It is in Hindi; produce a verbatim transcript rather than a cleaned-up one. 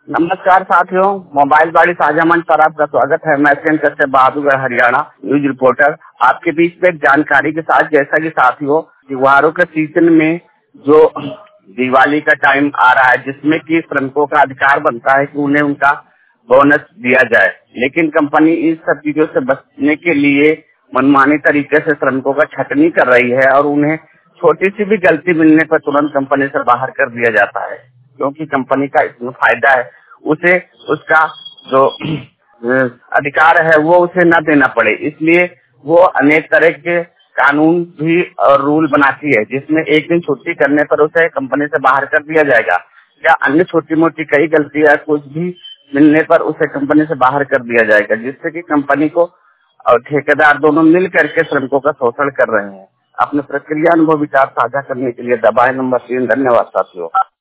नमस्कार साथियों, मोबाइल बाड़ी साझा मंच पर आपका स्वागत है। मैं से बहादुरगढ़ हरियाणा न्यूज रिपोर्टर आपके बीच में एक जानकारी के साथ। जैसा कि साथियों, त्योहारों के सीजन में जो दिवाली का टाइम आ रहा है, जिसमें कि श्रमिकों का अधिकार बनता है कि उन्हें उनका बोनस दिया जाए, लेकिन कंपनी इस सब चीजों से बचने के लिए मनमानी तरीके से श्रमिकों का छटनी कर रही है और उन्हें छोटी सी भी गलती मिलने पर तुरंत कंपनी से बाहर कर दिया जाता है, क्योंकि कंपनी का इसमें फायदा है। उसे उसका जो अधिकार है वो उसे न देना पड़े, इसलिए वो अनेक तरह के कानून भी और रूल बनाती है, जिसमें एक दिन छुट्टी करने पर उसे कंपनी से बाहर कर दिया जाएगा या अन्य छोटी मोटी कई गलतियां कुछ भी मिलने पर उसे कंपनी से बाहर कर दिया जाएगा, जिससे कि कंपनी को और ठेकेदार दोनों मिल करके श्रमिकों का शोषण कर रहे हैं। अपने प्रक्रिया अनुभव विचार साझा करने के लिए दबाए नंबर तीन। धन्यवाद साथियों।